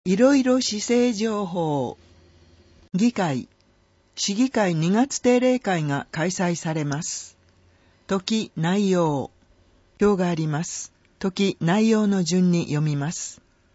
いろいろ市政情報。議会、市議会2月定例会が開催されます。時、内容。表があります。時、内容の順に読みます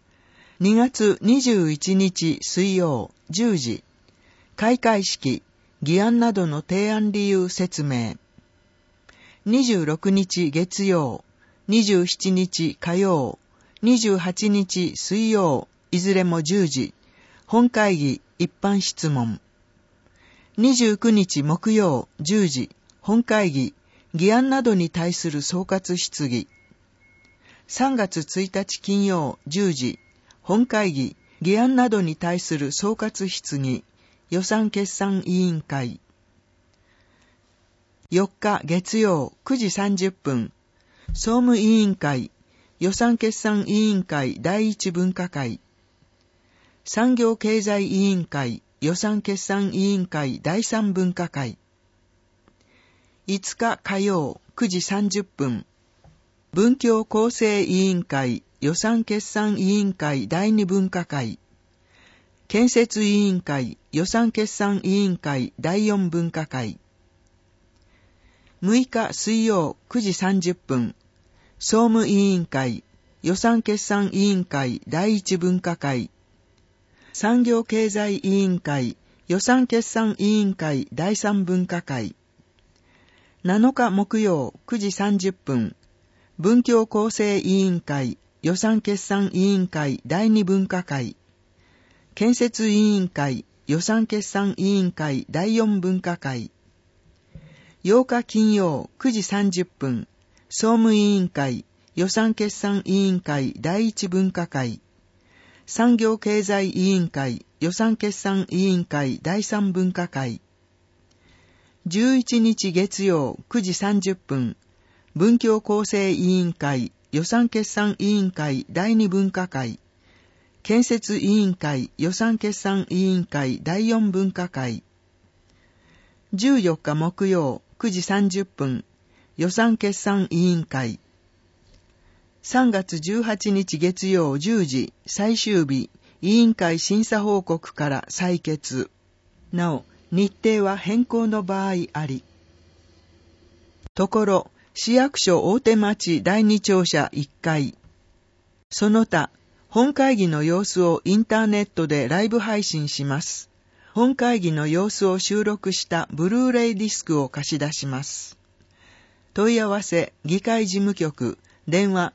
。2月21日水曜10時。開会式、議案などの提案理由説明。26日月曜、27日火曜、28日水曜、いずれも10時、本会議一般質問。29日木曜10時、本会議、議案などに対する総括質疑。3月1日金曜10時、本会議、議案などに対する総括質疑、予算決算委員会。4日月曜9時30分、総務委員会、予算決算委員会第一分科会。産業経済委員会予算決算委員会第三分科会。5日火曜9時30分、文教構成委員会予算決算委員会第二分科会。建設委員会予算決算委員会第四分科会。6日水曜9時30分、総務委員会予算決算委員会第一分科会。産業経済委員会予算決算委員会第三分科会。7日木曜9時30分、文教構成委員会予算決算委員会第二分科会。建設委員会予算決算委員会第四分科会。8日金曜9時30分、総務委員会予算決算委員会第一分科会。産業経済委員会予算決算委員会第三分科会。11日月曜9時30分、文教構成委員会予算決算委員会第二分科会。建設委員会予算決算委員会第四分科会。14日木曜9時30分、予算決算委員会。3月18日月曜10時、最終日、委員会審査報告から採決。なお、日程は変更の場合あり。ところ、市役所大手町第二庁舎1階。その他、本会議の様子をインターネットでライブ配信します。本会議の様子を収録したブルーレイディスクを貸し出します。問い合わせ、議会事務局、電話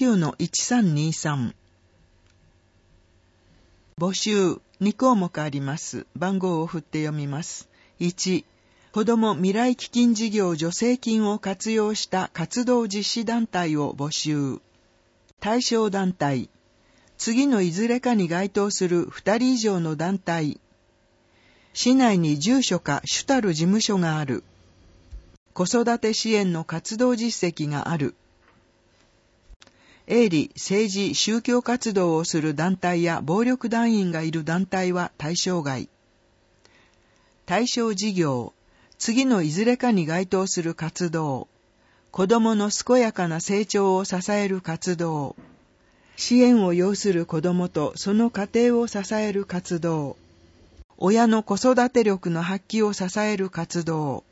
39-1323。募集2項目あります。番号を振って読みます。1、子ども未来基金事業助成金を活用した活動実施団体を募集。対象団体、次のいずれかに該当する2人以上の団体。市内に住所か主たる事務所がある。子育て支援の活動実績がある。営利、政治、宗教活動をする団体や暴力団員がいる団体は対象外。対象事業、次のいずれかに該当する活動。子どもの健やかな成長を支える活動。支援を要する子どもとその家庭を支える活動。親の子育て力の発揮を支える活動。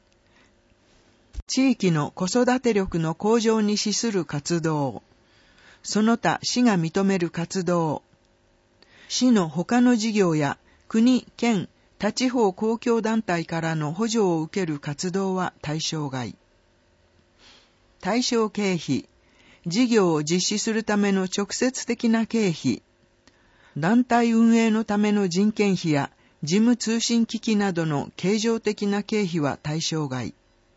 地域の子育て力の向上に資する活動。その他市が認める活動。市の他の事業や国、県、他地方公共団体からの補助を受ける活動は対象外。対象経費、事業を実施するための直接的な経費。団体運営のための人件費や事務通信機器などの経常的な経費は対象外。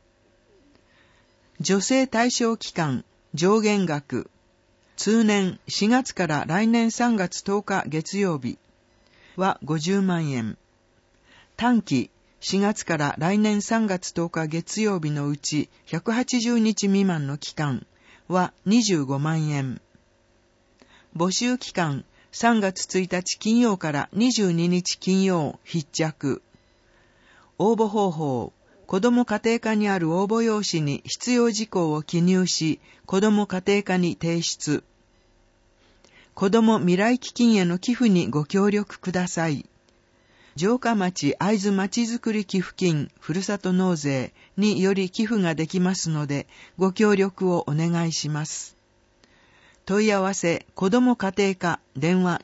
助成対象期間、上限額。通年4月から来年3月10日月曜日は50万円。短期4月から来年3月10日月曜日のうち180日未満の期間は25万円。募集期間3月1日金曜から22日金曜必着。応募方法、子ども家庭課にある応募用紙に必要事項を記入し、子ども家庭課に提出。 子ども未来基金への寄付にご協力ください。城下町会津まちづくり寄付金ふるさと納税により寄付ができますので、ご協力をお願いします。問い合わせ、子ども家庭課、電話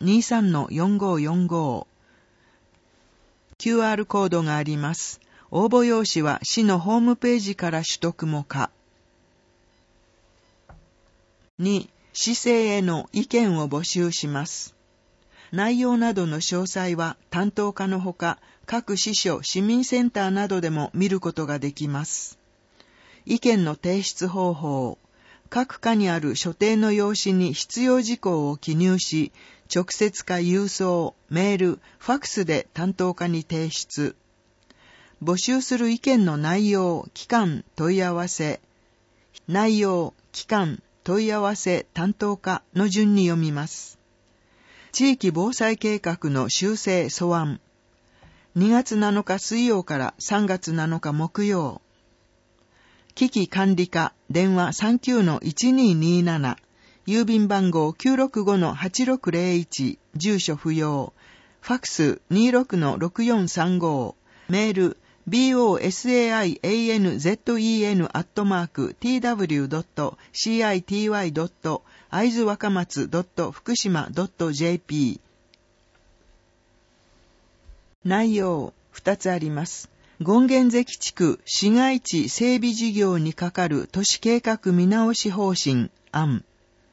23-4545。QR コードがあります。応募用紙は市のホームページから取得も可。2、市政への意見を募集します。内容などの詳細は担当課のほか、各市所、市民センターなどでも見ることができます。意見の提出方法。各課にある所定の用紙に必要事項を記入し、直接か郵送、メール、ファクスで担当課に提出。募集する意見の内容、期間、問い合わせ。内容、期間、問い合わせ、担当課の順に読みます。地域防災計画の修正素案。2月7日水曜から3月7日木曜。危機管理課、電話 39-1227、郵便番号 965-8601、住所不要、ファクス 26-6435、メール、bosainzen@tw.city.aizuwakamatsu.fukushima.jp。 内容、2つあります。権現関地区市街地整備事業にかかる都市計画見直し方針案。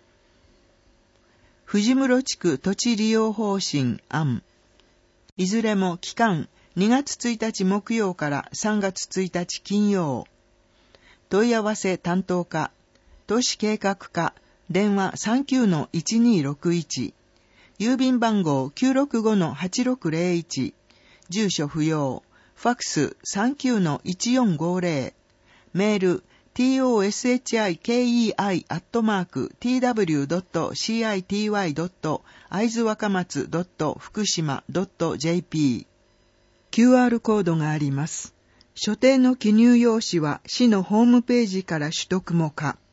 藤室地区土地利用方針案。いずれも期間2月1日木曜から3月1日金曜。問い合わせ担当課、都市計画課、電話 39-1261、郵便番号 965-8601、住所不要、ファクス 39-1450、メール、toshiki@tw.city.aizuwakamatsu.fukushima.jp。 QR コードがあります。所定の記入用紙は市のホームページから取得も可。